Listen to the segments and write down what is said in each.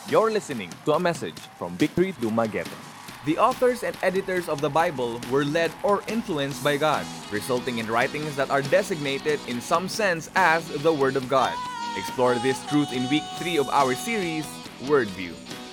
You're listening to a message from Victory Dumaguete. The authors and editors of the Bible were led or influenced by God, resulting in writings that are designated in some sense as the Word of God. Explore this truth in week 3 of our series, Wordview.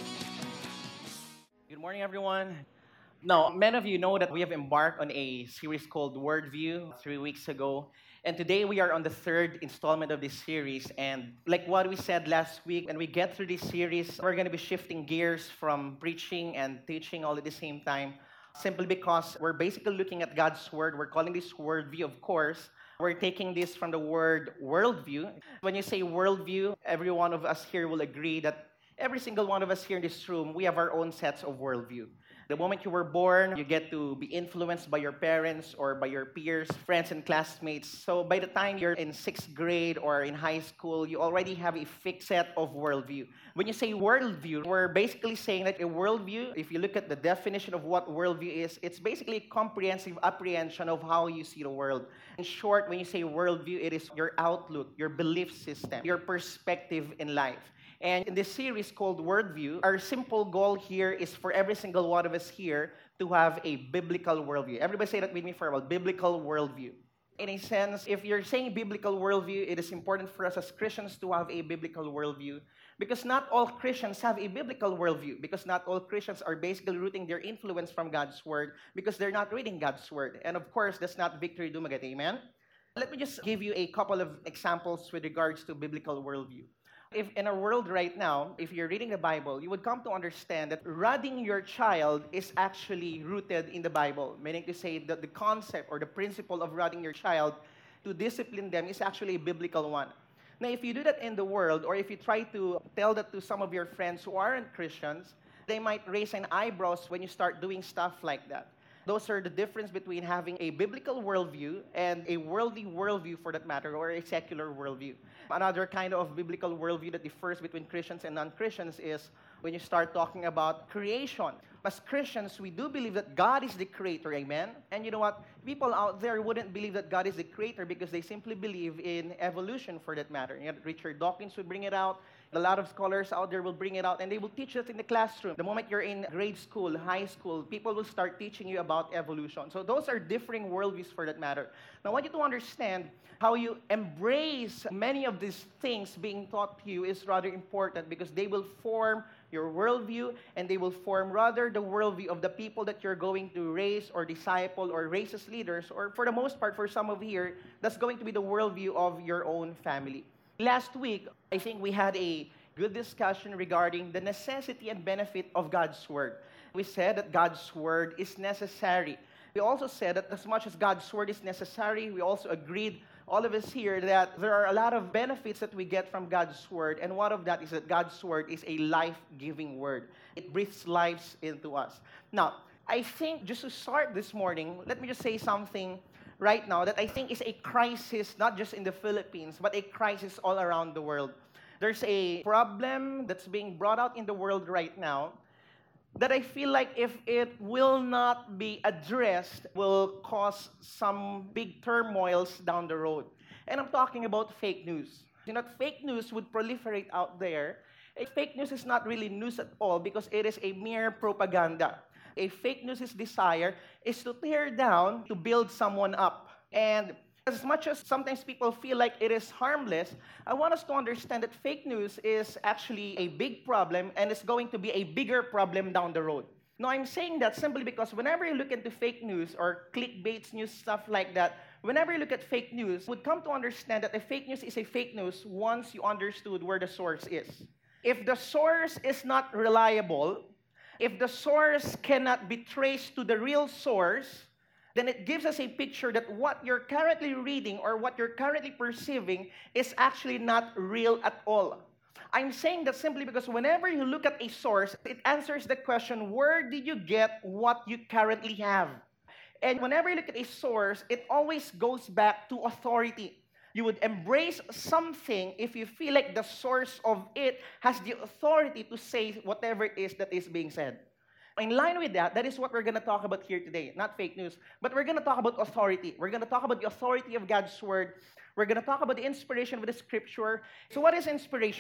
Good morning, everyone. Now, many of you know that we have embarked on a series called Worldview 3 weeks ago. And today we are on the third installment of this series. And like what we said last week, when we get through this series, we're going to be shifting gears from preaching and teaching all at the same time, simply because we're basically looking at God's Word. We're calling this worldview, of course. We're taking this from the word worldview. When you say worldview, every one of us here will agree that every single one of us here in this room, we have our own sets of worldview. The moment you were born, you get to be influenced by your parents or by your peers, friends, and classmates. So by the time you're in sixth grade or in high school, you already have a fixed set of worldview. When you say worldview, we're basically saying that a worldview, if you look at the definition of what worldview is, it's basically a comprehensive apprehension of how you see the world. In short, when you say worldview, it is your outlook, your belief system, your perspective in life. And in this series called Worldview, our simple goal here is for every single one of us here to have a biblical worldview. Everybody say that with me for a while, biblical worldview. In a sense, if you're saying biblical worldview, it is important for us as Christians to have a biblical worldview because not all Christians have a biblical worldview because not all Christians are basically rooting their influence from God's Word because they're not reading God's Word. And of course, that's not Victory Dumaguete, amen? Let me just give you a couple of examples with regards to biblical worldview. If in a world right now, if you're reading the Bible, you would come to understand that radding your child is actually rooted in the Bible, meaning to say that the concept or the principle of radding your child to discipline them is actually a biblical one. Now, if you do that in the world, or if you try to tell that to some of your friends who aren't Christians, they might raise an eyebrows when you start doing stuff like that. Those are the difference between having a biblical worldview and a worldly worldview for that matter, or a secular worldview. Another kind of biblical worldview that differs between Christians and non-Christians is when you start talking about creation. As Christians, we do believe that God is the creator, amen? And you know what? People out there wouldn't believe that God is the creator because they simply believe in evolution for that matter. You know, Richard Dawkins would bring it out. A lot of scholars out there will bring it out and they will teach us in the classroom. The moment you're in grade school, high school, people will start teaching you about evolution. So those are differing worldviews for that matter. Now, I want you to understand how you embrace many of these things being taught to you is rather important because they will form your worldview and they will form rather the worldview of the people that you're going to raise or disciple or raise as leaders, or for the most part, for some of you here, that's going to be the worldview of your own family. Last week, I think we had a good discussion regarding the necessity and benefit of God's Word. We said that God's Word is necessary. We also said that as much as God's Word is necessary, we also agreed, all of us here, that there are a lot of benefits that we get from God's Word, and one of that is that God's Word is a life-giving Word. It breathes lives into us. Now, I think just to start this morning, let me just say something right now that I think is a crisis, not just in the Philippines, but a crisis all around the world. There's a problem that's being brought out in the world right now that I feel like if it will not be addressed, will cause some big turmoils down the road. And I'm talking about fake news. You know, fake news would proliferate out there. Fake news is not really news at all because it is a mere propaganda. A fake news' desire is to tear down, to build someone up. And as much as sometimes people feel like it is harmless, I want us to understand that fake news is actually a big problem and it's going to be a bigger problem down the road. Now, I'm saying that simply because whenever you look into fake news or clickbait news, stuff like that, whenever you look at fake news, you would come to understand that a fake news is a fake news once you understood where the source is. If the source is not reliable, if the source cannot be traced to the real source, then it gives us a picture that what you're currently reading or what you're currently perceiving is actually not real at all. I'm saying that simply because whenever you look at a source, it answers the question, where did you get what you currently have? And whenever you look at a source, it always goes back to authority. You would embrace something if you feel like the source of it has the authority to say whatever it is that is being said. In line with that, that is what we're going to talk about here today. Not fake news, but we're going to talk about authority. We're going to talk about the authority of God's Word. We're going to talk about the inspiration of the Scripture. So what is inspiration?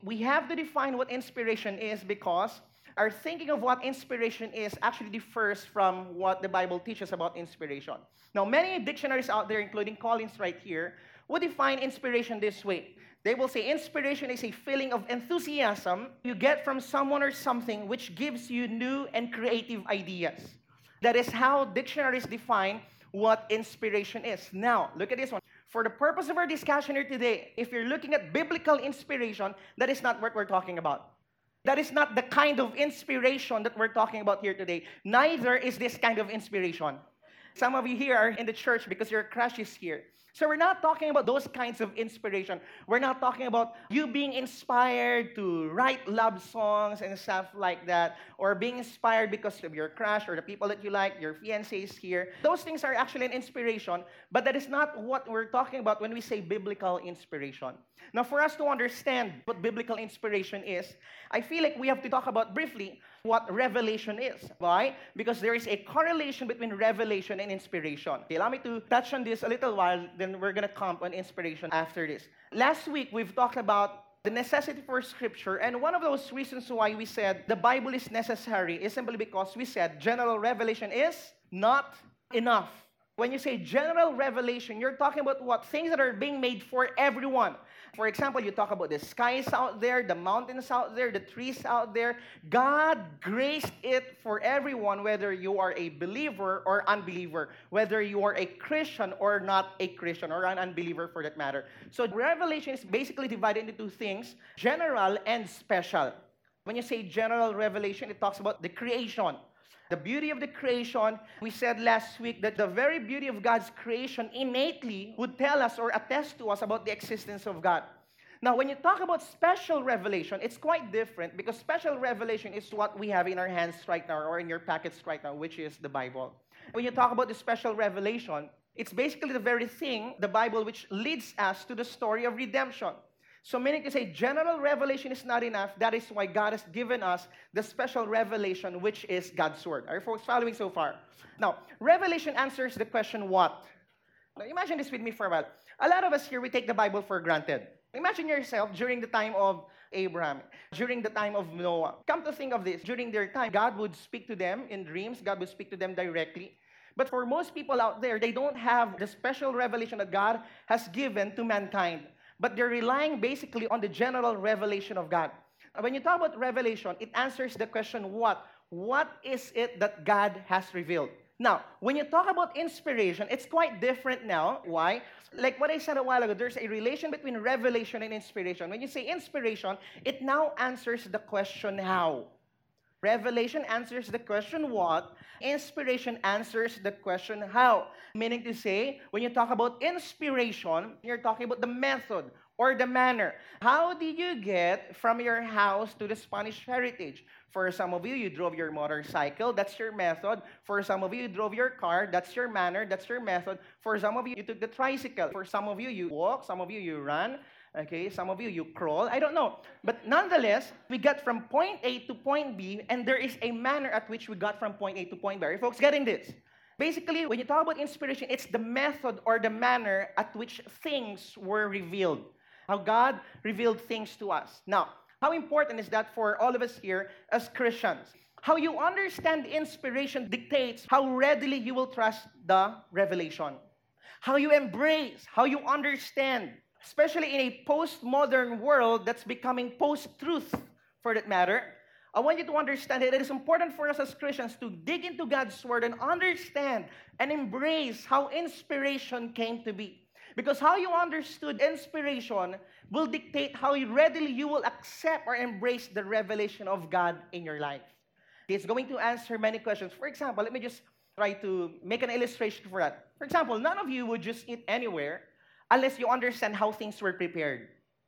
We have to define what inspiration is because our thinking of what inspiration is actually differs from what the Bible teaches about inspiration. Now, many dictionaries out there, including Collins right here, would define inspiration this way. They will say inspiration is a feeling of enthusiasm you get from someone or something which gives you new and creative ideas. That is how dictionaries define what inspiration is. Now, look at this one. For the purpose of our discussion here today, if you're looking at biblical inspiration, that is not what we're talking about. That is not the kind of inspiration that we're talking about here today. Neither is this kind of inspiration. Some of you here are in the church because your crush is here. So we're not talking about those kinds of inspiration. We're not talking about you being inspired to write love songs and stuff like that, or being inspired because of your crush or the people that you like, your fiancé is here. Those things are actually an inspiration, but that is not what we're talking about when we say biblical inspiration. Now, for us to understand what biblical inspiration is, I feel like we have to talk about briefly what revelation is. Why? Because there is a correlation between revelation and inspiration. Okay, allow me to touch on this a little while, then we're going to come on inspiration after this. Last week, we've talked about the necessity for Scripture, and one of those reasons why we said the Bible is necessary is simply because we said general revelation is not enough. When you say general revelation, you're talking about what? Things that are being made for everyone. For example, you talk about the skies out there, the mountains out there, the trees out there. God graced it for everyone, whether you are a believer or unbeliever, whether you are a Christian or not a Christian, or an unbeliever for that matter. So revelation is basically divided into two things, general and special. When you say general revelation, it talks about the creation. The beauty of the creation, we said last week that the very beauty of God's creation innately would tell us or attest to us about the existence of God. Now, when you talk about special revelation, it's quite different because special revelation is what we have in our hands right now or in your packets right now, which is the Bible. When you talk about the special revelation, it's basically the very thing, the Bible, which leads us to the story of redemption. So meaning to say general revelation is not enough. That is why God has given us the special revelation, which is God's Word. Are you folks following so far? Now, revelation answers the question, what? Now, imagine this with me for a while. A lot of us here, we take the Bible for granted. Imagine yourself during the time of Abraham, during the time of Noah. Come to think of this, during their time, God would speak to them in dreams. God would speak to them directly. But for most people out there, they don't have the special revelation that God has given to mankind. But they're relying basically on the general revelation of God. When you talk about revelation, it answers the question, what? What is it that God has revealed? Now, when you talk about inspiration, it's quite different now. Why? Like what I said a while ago, there's a relation between revelation and inspiration. When you say inspiration, it now answers the question, how? Revelation answers the question, what? Inspiration answers the question, how? Meaning to say, when you talk about inspiration, you're talking about the method or the manner. How did you get from your house to the Spanish Heritage? For some of you, you drove your motorcycle. That's your method. For some of you, you drove your car. That's your manner. That's your method. For some of you, you took the tricycle. For some of you, you walk. Some of you, you run. Okay, some of you, you crawl. I don't know. But nonetheless, we got from point A to point B, and there is a manner at which we got from point A to point B. Are you folks getting this? Basically, when you talk about inspiration, it's the method or the manner at which things were revealed. How God revealed things to us. Now, how important is that for all of us here as Christians? How you understand inspiration dictates how readily you will trust the revelation. How you embrace, how you understand, especially in a postmodern world that's becoming post-truth, for that matter. I want you to understand that it is important for us as Christians to dig into God's Word and understand and embrace how inspiration came to be. Because how you understood inspiration will dictate how readily you will accept or embrace the revelation of God in your life. It's going to answer many questions. For example, let me just try to make an illustration for that. For example, none of you would just eat anywhere unless you understand how things were prepared.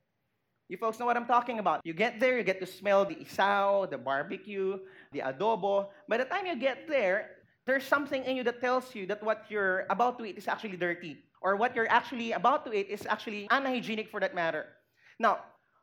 You folks know what I'm talking about. You get there, you get to smell the isaw, the barbecue, the adobo. By the time you get there, there's something in you that tells you that what you're about to eat is actually dirty, or what you're actually about to eat is actually unhygienic for that matter. Now,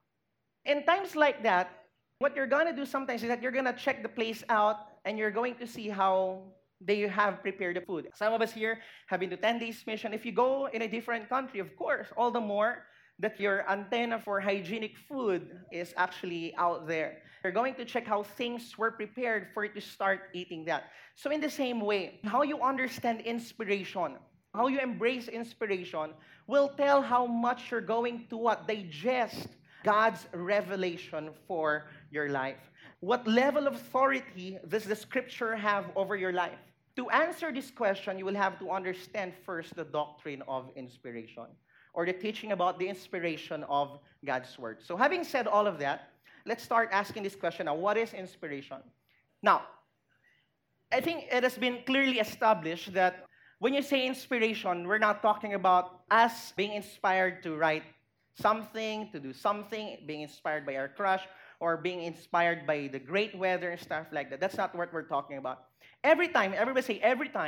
in times like that, what you're going to do sometimes is that you're going to check the place out and you're going to see how they have prepared the food. Some of us here have been to 10 days mission. If you go in a different country, of course, all the more that your antenna for hygienic food is actually out there. You're going to check how things were prepared for you to start eating that. So in the same way, how you understand inspiration, how you embrace inspiration will tell how much you're going to what? Digest God's revelation for your life. What level of authority does the scripture have over your life? To answer this question, you will have to understand first the doctrine of inspiration or the teaching about the inspiration of God's word. So having said all of that, let's start asking this question now. What is inspiration? Now, I think it has been clearly established that when you say inspiration, we're not talking about us being inspired to write something, to do something, being inspired by our crush, or being inspired by the great weather and stuff like that. That's not what we're talking about. Every time, everybody say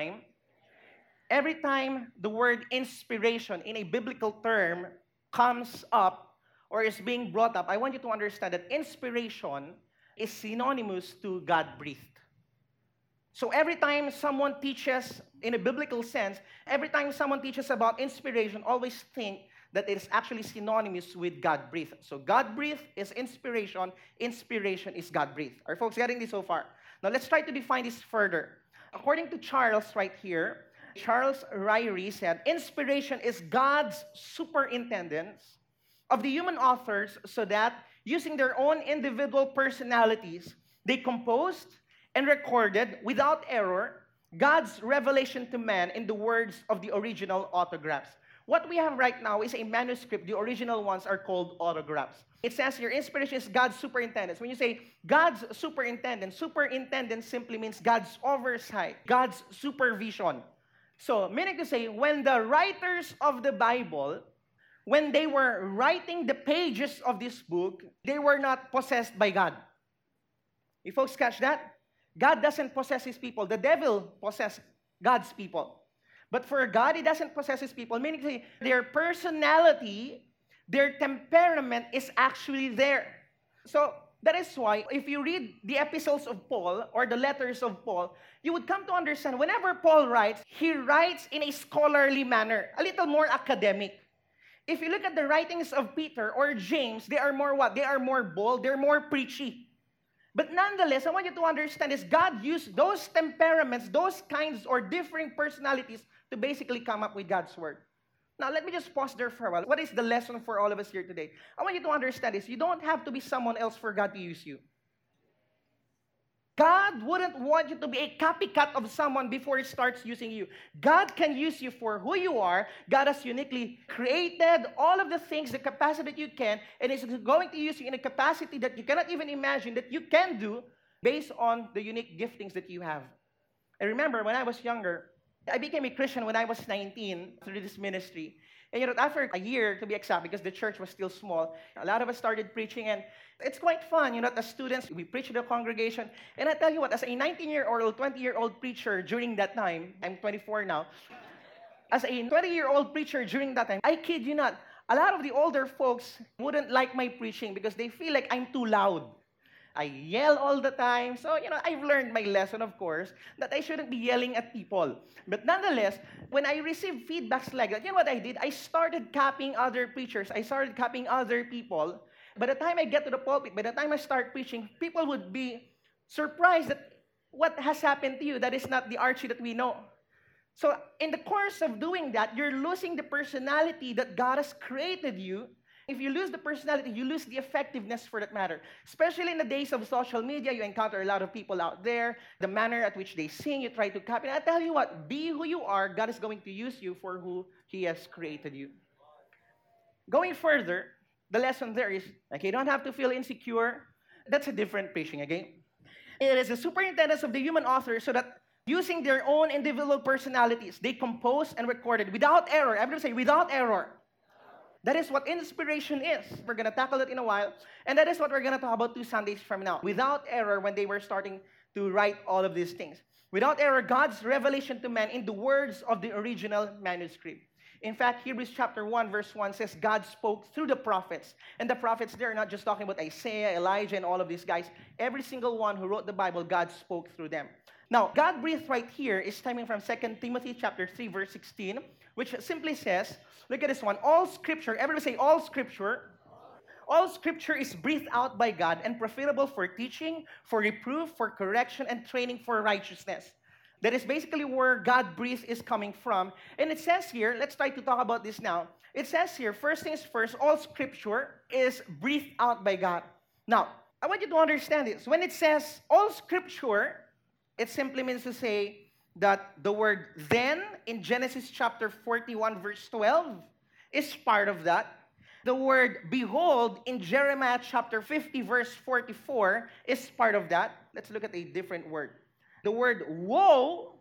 every time the word inspiration in a biblical term comes up or is being brought up, I want you to understand that inspiration is synonymous to God-breathed. So every time someone teaches in a biblical sense, every time someone teaches about inspiration, always think that it is actually synonymous with God-breathed. So God-breathed is inspiration is God-breathed. Are folks getting this so far? Now let's try to define this further. According to Charles right here, Charles Ryrie said, inspiration is God's superintendence of the human authors so that using their own individual personalities, they composed and recorded without error God's revelation to man in the words of the original autographs. What we have right now is a manuscript. The original ones are called autographs. It says here, inspiration is God's superintendence. When you say God's superintendence, superintendence simply means God's oversight, God's supervision. So, meaning to say, when the writers of the Bible, when they were writing the pages of this book, they were not possessed by God. You folks catch that? God doesn't possess his people. The devil possesses God's people. But for God, he doesn't possess his people, meaning to say their personality, their temperament is actually there. So that is why if you read the epistles of Paul or the letters of Paul, you would come to understand whenever Paul writes, he writes in a scholarly manner, a little more academic. If you look at the writings of Peter or James, they are more what? They are more bold, they're more preachy. But nonetheless, I want you to understand is God used those temperaments, those kinds or differing personalities to basically come up with God's word. Now, let me just pause there for a while. What is the lesson for all of us here today? I want you to understand this. You don't have to be someone else for God to use you. God wouldn't want you to be a copycat of someone before he starts using you. God can use you for who you are. God has uniquely created all of the things, the capacity that you can, and is going to use you in a capacity that you cannot even imagine that you can do based on the unique giftings that you have. I remember when I was younger, I became a Christian when I was 19 through this ministry. And after a year, to be exact, because the church was still small, a lot of us started preaching, and it's quite fun. As students, we preach to the congregation. And I tell you what, as a 19-year-old, 20-year-old preacher during that time, I'm 24 now, as a 20-year-old preacher during that time, I kid you not, a lot of the older folks wouldn't like my preaching because they feel like I'm too loud. I yell all the time. So, I've learned my lesson, of course, that I shouldn't be yelling at people. But nonetheless, when I received feedbacks like that, you know what I did? I started copying other preachers. I started copying other people. By the time I get to the pulpit, by the time I start preaching, people would be surprised that what has happened to you, that is not the Archie that we know. So, in the course of doing that, you're losing the personality that God has created you. If you lose the personality, you lose the effectiveness for that matter. Especially in the days of social media, you encounter a lot of people out there, the manner at which they sing, you try to copy. And I tell you what, be who you are, God is going to use you for who he has created you. Going further, the lesson there is, you don't have to feel insecure. That's a different preaching, again. It is the superintendence of the human author so that using their own individual personalities, they composed and recorded without error. Everybody say, without error. That is what inspiration is. We're going to tackle it in a while. And that is what we're going to talk about 2 Sundays from now. Without error, when they were starting to write all of these things. Without error, God's revelation to man in the words of the original manuscript. In fact, Hebrews chapter 1, verse 1 says, God spoke through the prophets. And the prophets, they're not just talking about Isaiah, Elijah, and all of these guys. Every single one who wrote the Bible, God spoke through them. Now, God breathed right here is stemming from 2 Timothy chapter 3, verse 16, which simply says, look at this one, all scripture, everybody say all scripture is breathed out by God and profitable for teaching, for reproof, for correction, and training for righteousness. That is basically where God breathed is coming from. And it says here, let's try to talk about this now. It says here, first things first, all scripture is breathed out by God. Now, I want you to understand this. When it says all scripture, it simply means to say that the word then in Genesis chapter 41, verse 12 is part of that. The word behold in Jeremiah chapter 50, verse 44 is part of that. Let's look at a different word. The word woe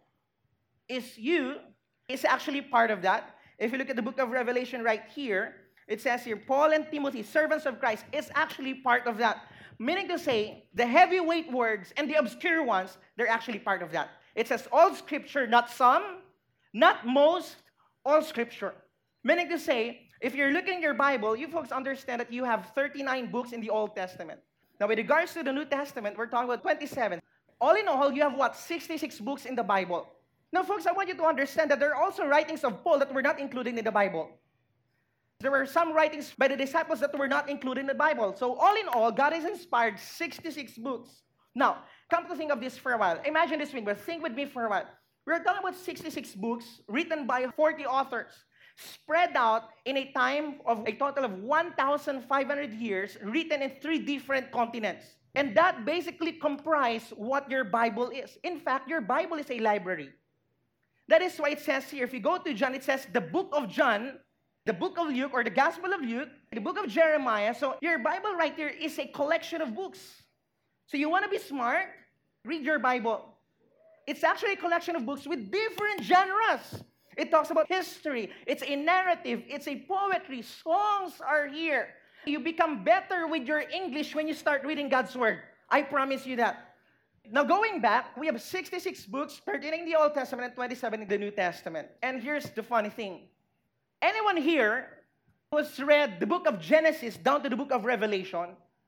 is you is actually part of that. If you look at the book of Revelation right here, it says here, Paul and Timothy, servants of Christ, is actually part of that. Meaning to say, the heavyweight words and the obscure ones, they're actually part of that. It says all scripture, not some, not most, all scripture. Meaning to say, if you're looking at your Bible, you folks understand that you have 39 books in the Old Testament. Now, with regards to the New Testament, we're talking about 27. All in all, you have what? 66 books in the Bible. Now, folks, I want you to understand that there are also writings of Paul that were not included in the Bible. There were some writings by the disciples that were not included in the Bible. So, all in all, God has inspired 66 books. Now, come to think of this for a while. Imagine this with me, but think with me for a while. We're talking about 66 books written by 40 authors, spread out in a time of a total of 1,500 years, written in 3 different continents. And that basically comprises what your Bible is. In fact, your Bible is a library. That is why it says here, if you go to John, it says the book of John, the book of Luke, or the Gospel of Luke, the book of Jeremiah. So your Bible right here is a collection of books. So you want to be smart? Read your Bible. It's actually a collection of books with different genres. It talks about history. It's a narrative. It's a poetry. Songs are here. You become better with your English when you start reading God's Word. I promise you that. Now, going back, we have 66 books, 13 in the Old Testament and 27 in the New Testament. And here's the funny thing. Anyone here who has read the book of Genesis down to the book of Revelation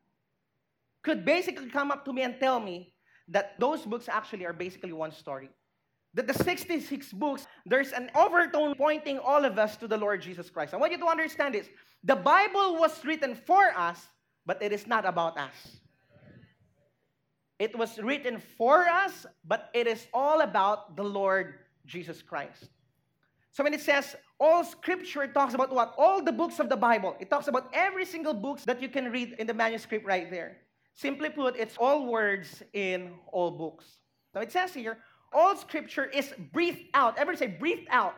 could basically come up to me and tell me that those books actually are basically one story. That the 66 books, there's an overtone pointing all of us to the Lord Jesus Christ. I want you to understand this. The Bible was written for us, but it is not about us. It was written for us, but it is all about the Lord Jesus Christ. So when it says all scripture, it talks about what? All the books of the Bible. It talks about every single book that you can read in the manuscript right there. Simply put, it's all words in all books. Now it says here, all scripture is breathed out. Everybody say breathed out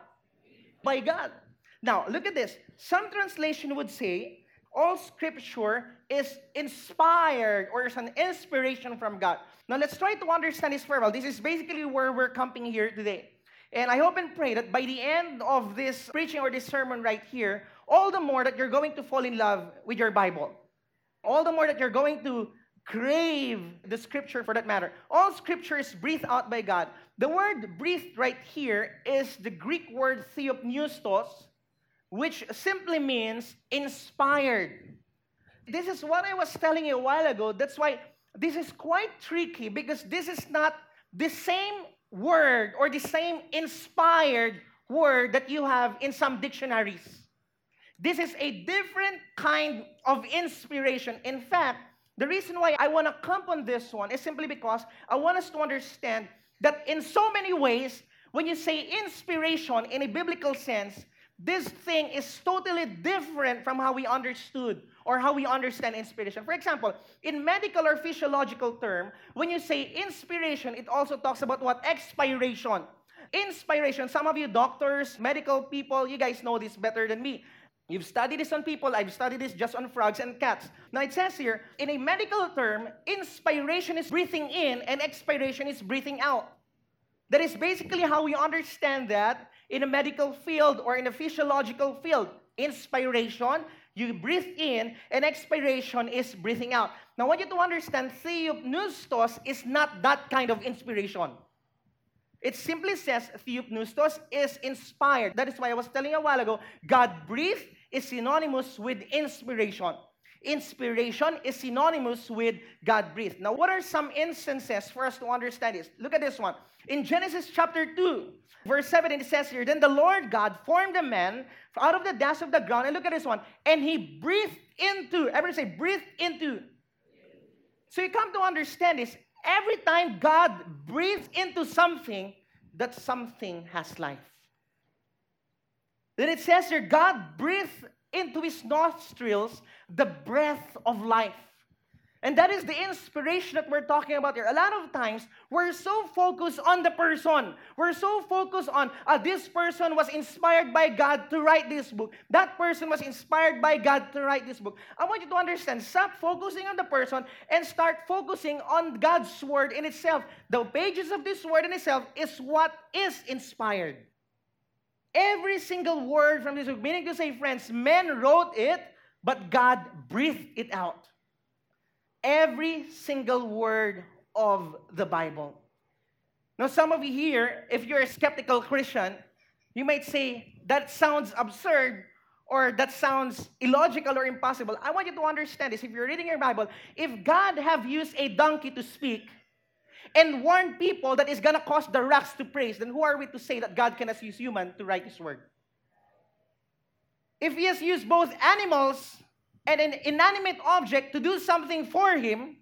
by God. Now, look at this. Some translation would say all scripture is inspired or is an inspiration from God. Now, let's try to understand this for a while. This is basically where we're camping here today. And I hope and pray that by the end of this preaching or this sermon right here, all the more that you're going to fall in love with your Bible. All the more that you're going to crave the scripture for that matter. All scripture is breathed out by God. The word breathed right here is the Greek word theopneustos, which simply means inspired. This is what I was telling you a while ago. That's why this is quite tricky, because this is not the same word or the same inspired word that you have in some dictionaries. This is a different kind of inspiration. In fact, the reason why I want to camp on this one is simply because I want us to understand that in so many ways, when you say inspiration in a biblical sense, this thing is totally different from how we understood or how we understand inspiration. For example, in medical or physiological term, when you say inspiration, it also talks about what? Expiration. Inspiration, some of you doctors, medical people, you guys know this better than me. You've studied this on people. I've studied this just on frogs and cats. Now, it says here, in a medical term, inspiration is breathing in and expiration is breathing out. That is basically how we understand that in a medical field or in a physiological field. Inspiration, you breathe in, and expiration is breathing out. Now, I want you to understand, theopneustos is not that kind of inspiration. It simply says theopneustos is inspired. That is why I was telling you a while ago, God breathed is synonymous with inspiration. inspiration is synonymous with God breathed. Now, what are some instances for us to understand this? Look at this one. In Genesis chapter 2, verse 7, it says here, then the Lord God formed a man out of the dust of the ground. And look at this one. And he breathed into, everybody say, breathed into. So you come to understand this. Every time God breathes into something, that something has life. Then it says here, God breathed into his nostrils the breath of life. And that is the inspiration that we're talking about here. A lot of times, we're so focused on the person. We're so focused on, this person was inspired by God to write this book. That person was inspired by God to write this book. I want you to understand, stop focusing on the person and start focusing on God's word in itself. The pages of this word in itself is what is inspired. Every single word from this book, meaning to say, friends, men wrote it, but God breathed it out. Every single word of the Bible. Now, some of you here, if you're a skeptical Christian, you might say, that sounds absurd, or that sounds illogical or impossible. I want you to understand this. If you're reading your Bible, if God have used a donkey to speak and warned people that it's going to cause the rocks to praise, then who are we to say that God cannot use human to write his word? If he has used both animals and an inanimate object to do something for him,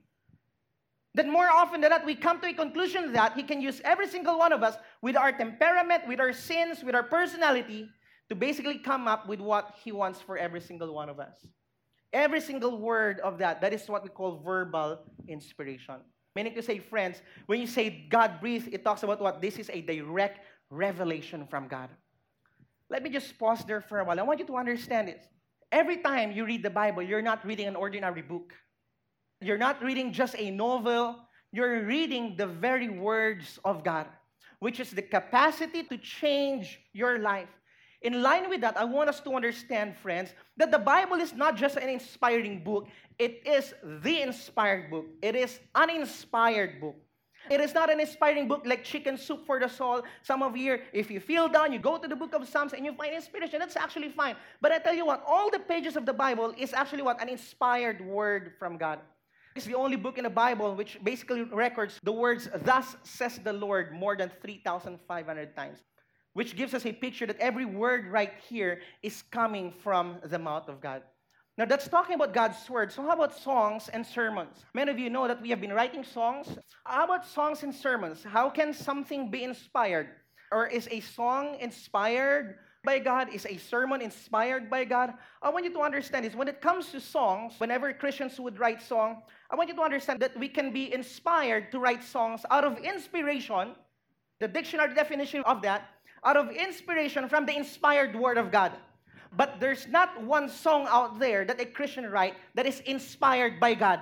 then more often than not, we come to a conclusion that he can use every single one of us with our temperament, with our sins, with our personality, to basically come up with what he wants for every single one of us. Every single word of that is what we call verbal inspiration. Meaning to say, friends, when you say God breathed, it talks about what? This is a direct revelation from God. Let me just pause there for a while. I want you to understand this. Every time you read the Bible, you're not reading an ordinary book. You're not reading just a novel. You're reading the very words of God, which is the capacity to change your life. In line with that, I want us to understand, friends, that the Bible is not just an inspiring book. It is the inspired book. It is an inspired book. It is not an inspiring book like Chicken Soup for the Soul. Some of you, if you feel down, you go to the book of Psalms and you find inspiration. That's actually fine. But I tell you what, all the pages of the Bible is actually what? An inspired word from God. It's the only book in the Bible which basically records the words, thus says the Lord, more than 3,500 times. Which gives us a picture that every word right here is coming from the mouth of God. Now, that's talking about God's word. So how about songs and sermons? Many of you know that we have been writing songs. How about songs and sermons? How can something be inspired? Or is a song inspired by God? Is a sermon inspired by God? I want you to understand this. When it comes to songs, whenever Christians would write song, I want you to understand that we can be inspired to write songs out of inspiration. The dictionary definition of that, out of inspiration from the inspired word of God. But there's not one song out there that a Christian write that is inspired by God.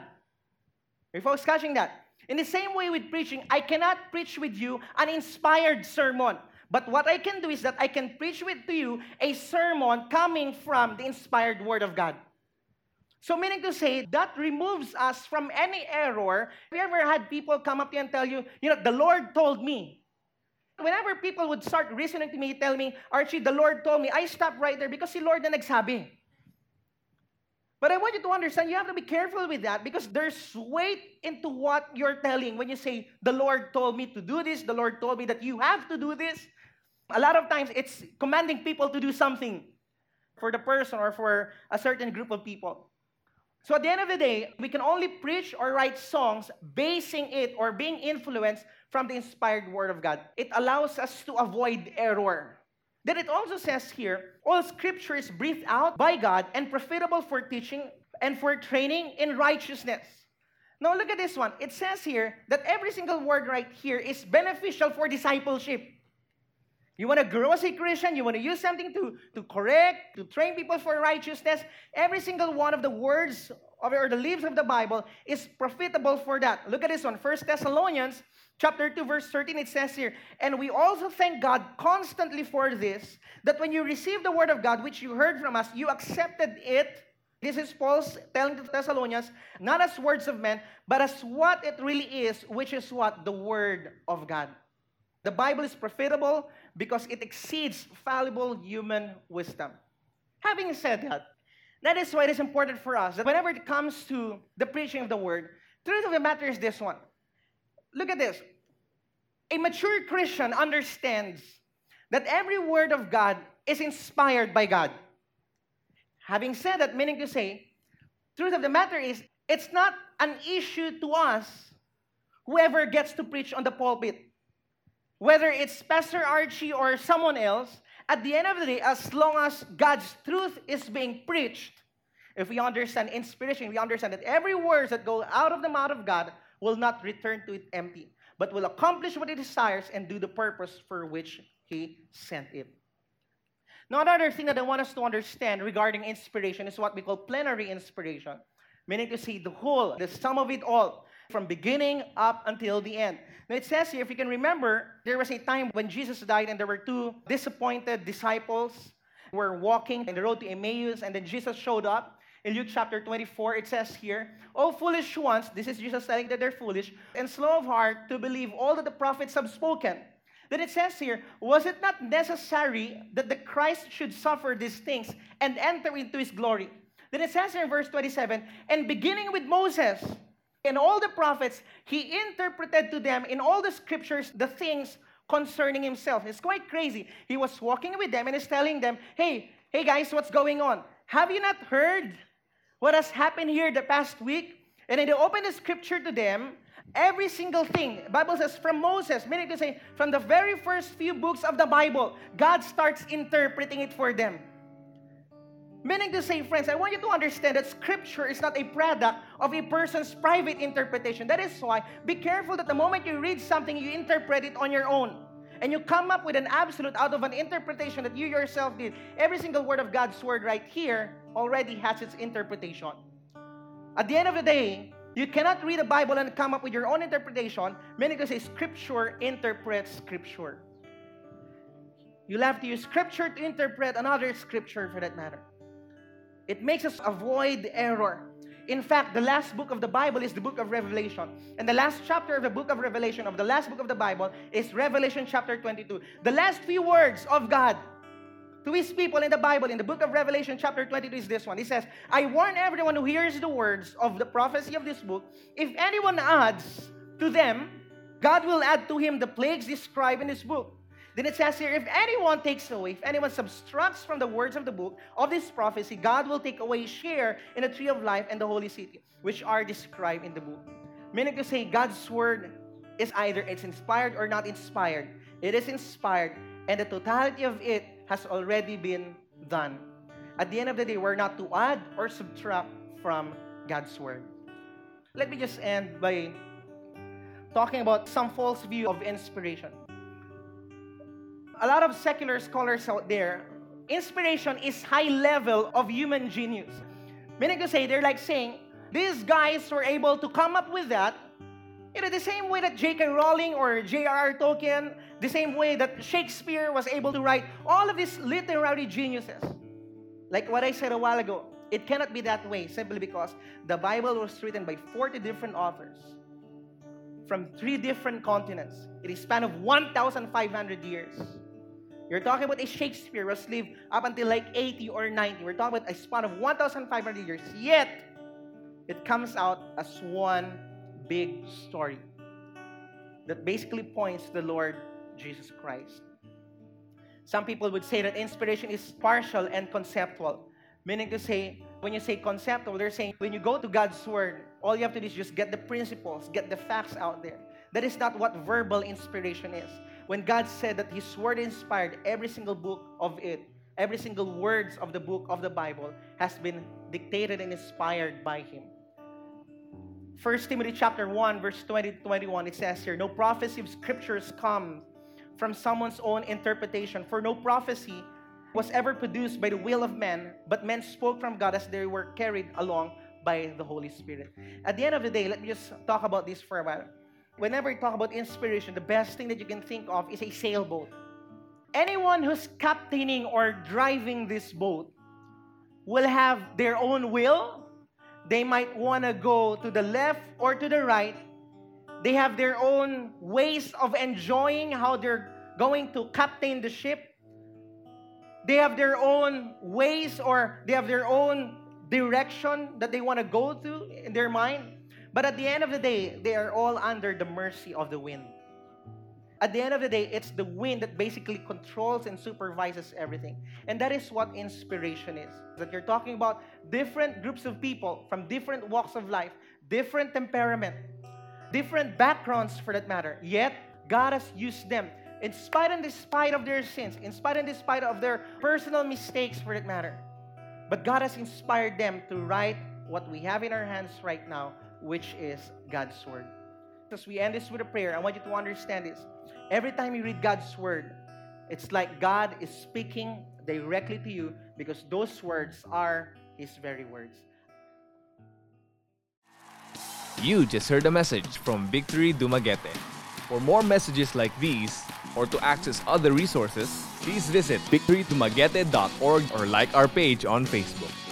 Are you folks catching that? In the same way with preaching, I cannot preach with you an inspired sermon. But what I can do is that I can preach to you a sermon coming from the inspired word of God. So meaning to say, that removes us from any error. Have you ever had people come up to you and tell you, the Lord told me? Whenever people would start listening to me, tell me, Archie, the Lord told me, I stop right there because si Lord na nagsabi. But I want you to understand, you have to be careful with that because there's weight into what you're telling when you say, the Lord told me to do this, the Lord told me that you have to do this. A lot of times, it's commanding people to do something for the person or for a certain group of people. So at the end of the day, we can only preach or write songs basing it or being influenced from the inspired word of God. It allows us to avoid error. Then it also says here, all scripture is breathed out by God and profitable for teaching and for training in righteousness. Now look at this one. It says here that every single word right here is beneficial for discipleship. You want to grow as a Christian, you want to use something to correct, to train people for righteousness. Every single one of the words or the leaves of the Bible is profitable for that. Look at this one. 1 Thessalonians chapter 2, verse 13, it says here, and we also thank God constantly for this, that when you received the word of God, which you heard from us, you accepted it. This is Paul telling the Thessalonians, not as words of men, but as what it really is, which is what? The word of God. The Bible is profitable because it exceeds fallible human wisdom. Having said that, That is why it is important for us that whenever it comes to the preaching of the word, truth of the matter is this one. Look at this. A mature Christian understands that every word of God is inspired by God. Having said that, meaning to say, truth of the matter is, it's not an issue to us, whoever gets to preach on the pulpit. Whether it's Pastor Archie or someone else, at the end of the day, as long as God's truth is being preached, if we understand inspiration, we understand that every word that goes out of the mouth of God will not return to it empty, but will accomplish what it desires and do the purpose for which He sent it. Now, another thing that I want us to understand regarding inspiration is what we call plenary inspiration, meaning to say the whole, the sum of it all, from beginning up until the end. Now, it says here, if you can remember, there was a time when Jesus died and there were two disappointed disciples who were walking in the road to Emmaus, and then Jesus showed up. In Luke chapter 24, it says here, "O foolish ones," this is Jesus telling that they're foolish, "and slow of heart to believe all that the prophets have spoken." Then it says here, "Was it not necessary that the Christ should suffer these things and enter into His glory?" Then it says here in verse 27, "And beginning with Moses and all the prophets, He interpreted to them in all the scriptures the things concerning Himself." It's quite crazy. He was walking with them and is telling them, hey guys, what's going on? Have you not heard what has happened here the past week? And then they open the scripture to them, every single thing. The Bible says from Moses, meaning to say, from the very first few books of the Bible, God starts interpreting it for them. Meaning to say, friends, I want you to understand that Scripture is not a product of a person's private interpretation. That is why, be careful that the moment you read something, you interpret it on your own. And you come up with an absolute out of an interpretation that you yourself did. Every single word of God's word right here already has its interpretation. At the end of the day, you cannot read the Bible and come up with your own interpretation, meaning to say Scripture interprets Scripture. You'll have to use Scripture to interpret another Scripture for that matter. It makes us avoid error. In fact, the last book of the Bible is the book of Revelation. And the last chapter of the book of Revelation, of the last book of the Bible, is Revelation chapter 22. The last few words of God to His people in the Bible, in the book of Revelation chapter 22, is this one. He says, "I warn everyone who hears the words of the prophecy of this book, if anyone adds to them, God will add to him the plagues described in this book." Then it says here, if anyone takes away, if anyone subtracts from the words of the book of this prophecy, God will take away share in the tree of life and the holy city, which are described in the book. Meaning to say, God's word is either it's inspired or not inspired. It is inspired, and the totality of it has already been done. At the end of the day, we're not to add or subtract from God's word. Let me just end by talking about some false view of inspiration. A lot of secular scholars out there, inspiration is high level of human genius. Meaning to say, they're like saying, these guys were able to come up with that, the same way that J.K. Rowling or J.R.R. Tolkien, the same way that Shakespeare was able to write all of these literary geniuses. Like what I said a while ago, it cannot be that way simply because the Bible was written by 40 different authors from 3 different continents in a span of 1,500 years. You're talking about a Shakespeare was lived up until like 80 or 90. We're talking about a span of 1,500 years. Yet, it comes out as one big story that basically points to the Lord Jesus Christ. Some people would say that inspiration is partial and conceptual. Meaning to say, when you say conceptual, they're saying when you go to God's Word, all you have to do is just get the principles, get the facts out there. That is not what verbal inspiration is. When God said that His Word inspired every single book of it, every single words of the book of the Bible has been dictated and inspired by Him. 1 Timothy chapter 1, verse 20 to 21, it says here, "No prophecy of scriptures comes from someone's own interpretation, for no prophecy was ever produced by the will of men, but men spoke from God as they were carried along by the Holy Spirit." At the end of the day, let me just talk about this for a while. Whenever you talk about inspiration, the best thing that you can think of is a sailboat. Anyone who's captaining or driving this boat will have their own will. They might want to go to the left or to the right. They have their own ways of enjoying how they're going to captain the ship. They have their own ways or they have their own direction that they want to go to in their mind. But at the end of the day, they are all under the mercy of the wind. At the end of the day, it's the wind that basically controls and supervises everything. And that is what inspiration is. That you're talking about different groups of people from different walks of life, different temperament, different backgrounds for that matter. Yet, God has used them in spite and despite of their sins, in spite and despite of their personal mistakes for that matter. But God has inspired them to write what we have in our hands right now, which is God's Word. As we end this with a prayer, I want you to understand this. Every time you read God's Word, it's like God is speaking directly to you because those words are His very words. You just heard a message from Victory Dumaguete. For more messages like these, or to access other resources, please visit victorydumaguete.org or like our page on Facebook.